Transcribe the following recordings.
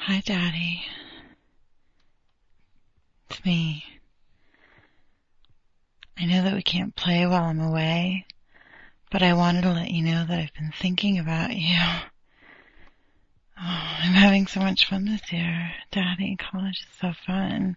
Hi, Daddy. It's me. I know that we can't play while I'm away, but I wanted to let you know that I've been thinking about you. I'm having so much fun this year. Daddy, college is so fun.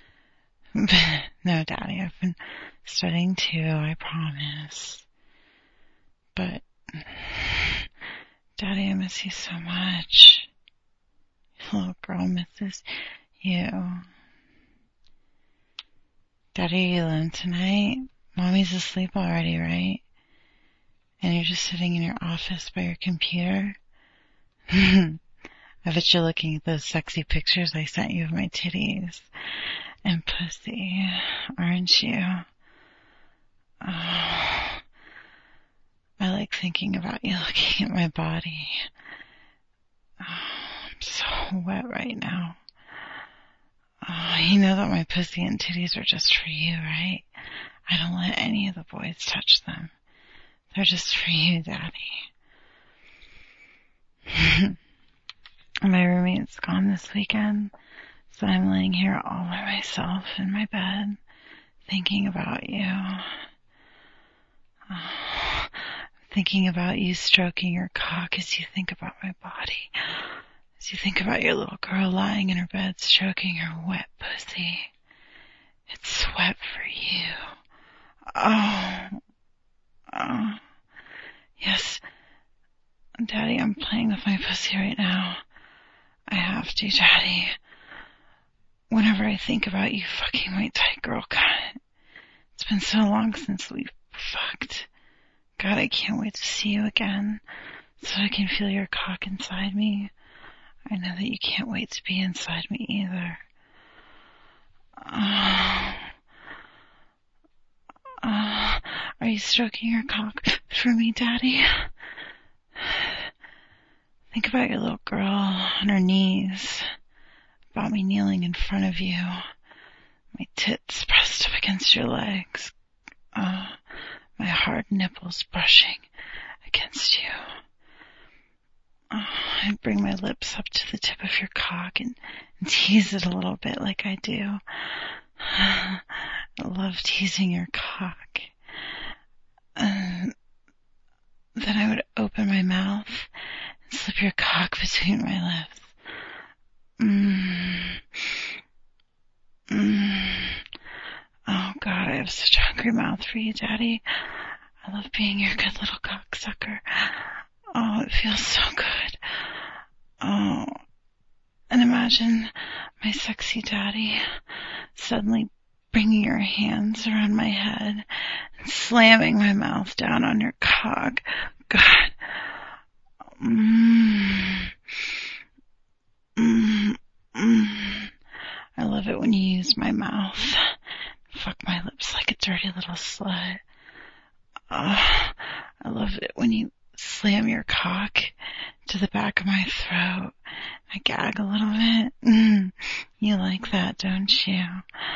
No, Daddy, I've been studying too, I promise. But, Daddy, I miss you so much. Your little girl misses you. Daddy, are you alone tonight? Mommy's asleep already, right? And you're just sitting in your office by your computer? I bet you're looking at those sexy pictures I sent you of my titties and pussy, aren't you? Oh, I like thinking about you looking at my body. Oh, I'm so wet right now. Oh, you know that my pussy and titties are just for you, right? I don't let any of the boys touch them. They're just for you, Daddy. My roommate's gone this weekend, so I'm laying here all by myself in my bed, thinking about you. Oh, thinking about you stroking your cock as you think about my body. As you think about your little girl lying in her bed stroking her wet pussy. It's wet for you. Oh. Yes. Daddy, I'm playing with my pussy right now. I have to, Daddy. Whenever I think about you fucking my tight girl cut. It's been so long since we've fucked. God, I can't wait to see you again, so I can feel your cock inside me. I know that you can't wait to be inside me either. Are you stroking your cock for me, Daddy? Think about your little girl on her knees, about me kneeling in front of you, my tits pressed up against your legs, my hard nipples brushing against you. I'd bring my lips up to the tip of your cock and tease it a little bit like I do. I love teasing your cock. Then I would open my mouth and slip your cock between my lips. Oh God, I have such a hungry mouth for you, Daddy. I love being your good little cocksucker. Oh, it feels so good. Oh, and imagine my sexy daddy suddenly bringing your hands around my head and slamming my mouth down on your cock. God. I love it when you use my mouth. Fuck my lips like a dirty little slut. I love it when you slam your cock to the back of my throat. I gag a little bit. You like that, don't you?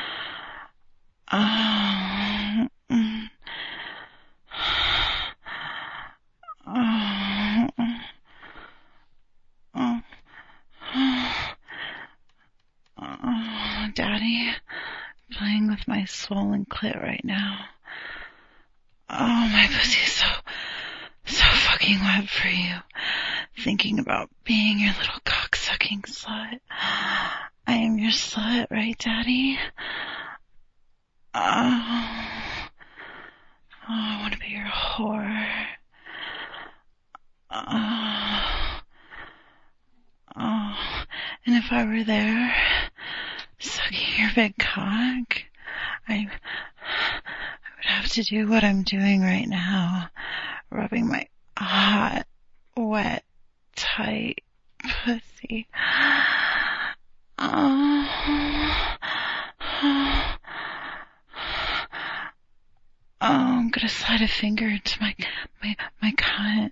Daddy, playing with my swollen clit right now. Oh, my pussy's so fucking wet for you. Thinking about being your little cock-sucking slut. I am your slut, right, Daddy? I want to be your whore. And if I were there, sucking your big cock, I would have to do what I'm doing right now, rubbing my hot, wet, tight pussy. I'm gonna slide a finger into my cunt.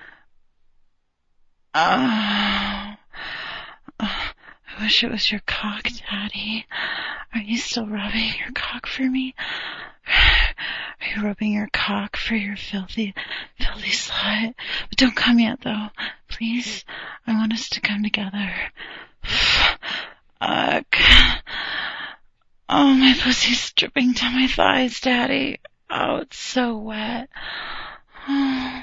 I wish it was your cock, Daddy. Are you still rubbing your cock for me? Are you rubbing your cock for your filthy slut? But don't come yet, though. Please, I want us to come together. Oh, my pussy's dripping down my thighs, Daddy. Oh, it's so wet. Oh.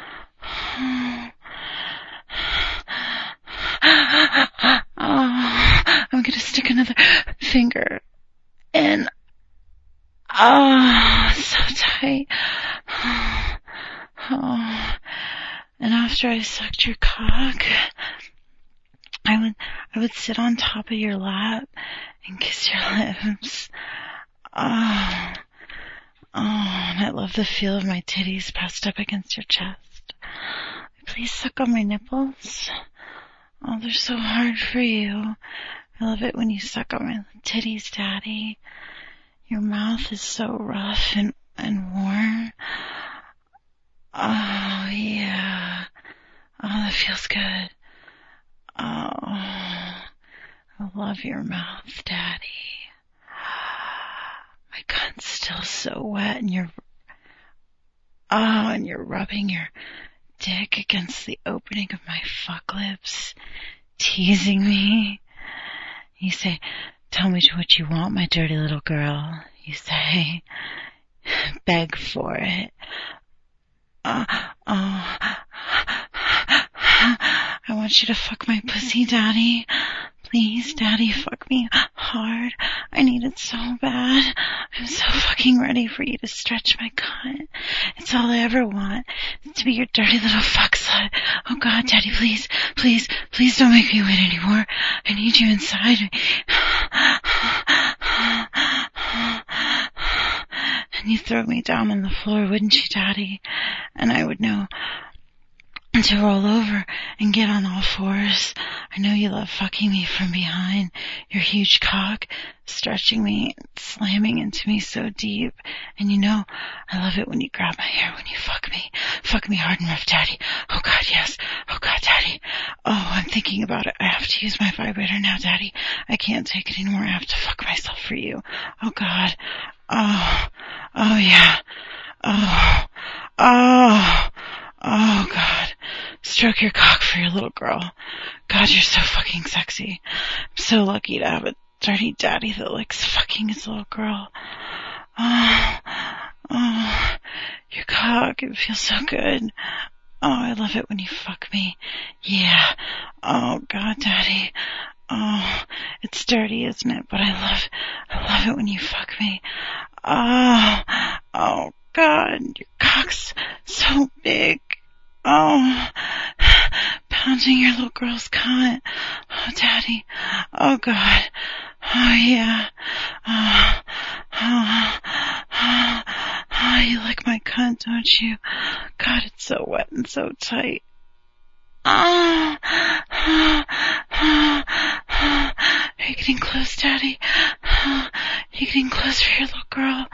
I'm gonna stick another finger in. Oh, so tight. Oh. And after I sucked your cock, I would sit on top of your lap and kiss your lips. Oh, and I love the feel of my titties pressed up against your chest. Please suck on my nipples. Oh, they're so hard for you. I love it when you suck on my titties, Daddy. Your mouth is so rough and warm. Oh, yeah. Oh, that feels good. Oh, I love your mouth, Daddy. My cunt's still so wet, and you're rubbing your dick against the opening of my fuck lips, teasing me. You say, tell me what you want, my dirty little girl. You say, beg for it. I want you to fuck my pussy, Daddy. Please, Daddy, fuck me hard. I need it so bad. I'm so fucking ready for you to stretch my cunt. It's all I ever want, to be your dirty little fuck slut. Oh God, Daddy, please, please, please don't make me wait anymore. I need you inside me. And you'd throw me down on the floor, wouldn't you, Daddy? And I would know to roll over and get on all fours. I know you love fucking me from behind, your huge cock stretching me, slamming into me so deep. And you know, I love it when you grab my hair when you fuck me. Fuck me hard and rough, Daddy. Oh God, yes. Oh God, Daddy. Oh, I'm thinking about it. I have to use my vibrator now, Daddy. I can't take it anymore. I have to fuck myself for you. Oh God. Oh yeah. Oh God. Stroke your cock for your little girl. God, you're so fucking sexy. I'm so lucky to have a dirty daddy that likes fucking his little girl. Oh, your cock, it feels so good. Oh, I love it when you fuck me. Yeah. Oh God, Daddy. Oh, it's dirty, isn't it? But I love it when you fuck me. Oh God, your cock's so big. Oh, pounding your little girl's cunt. Oh, Daddy. Oh God. Oh yeah. Oh, you like my cunt, don't you? God, it's so wet and so tight. Are you getting close, Daddy? You getting close for your little girl?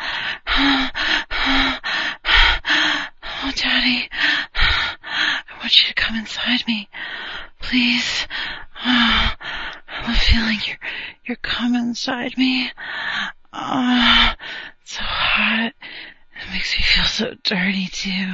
Oh, Daddy. I want you to come inside me. Please. I love feeling your cum inside me. It's so hot. It makes me feel so dirty, too.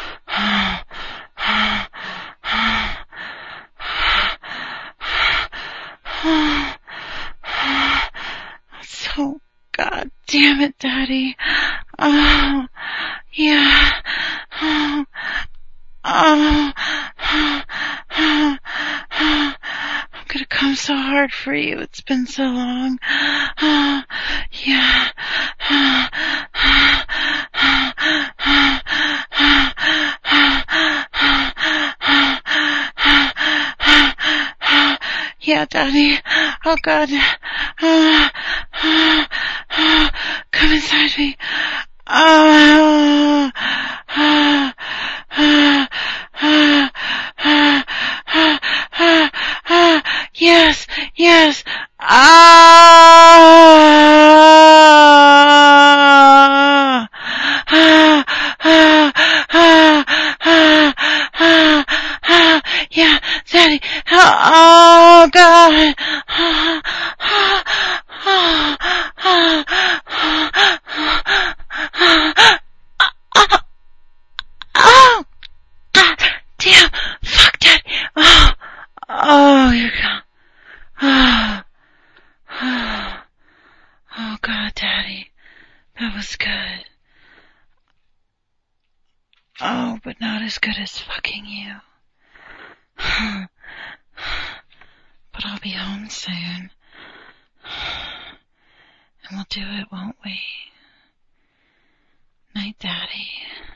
So, God damn it, Daddy. Oh, yeah. I'm gonna come so hard for you. It's been so long. Yeah. Yeah, Daddy. Oh God. Come inside me. Yes, yes. Yeah, Daddy. Oh God. Oh, damn, fuck, Daddy. Oh, you're gone. Oh God. That was good. Oh, but not as good as fucking you. But I'll be home soon. And we'll do it, won't we? Night, Daddy.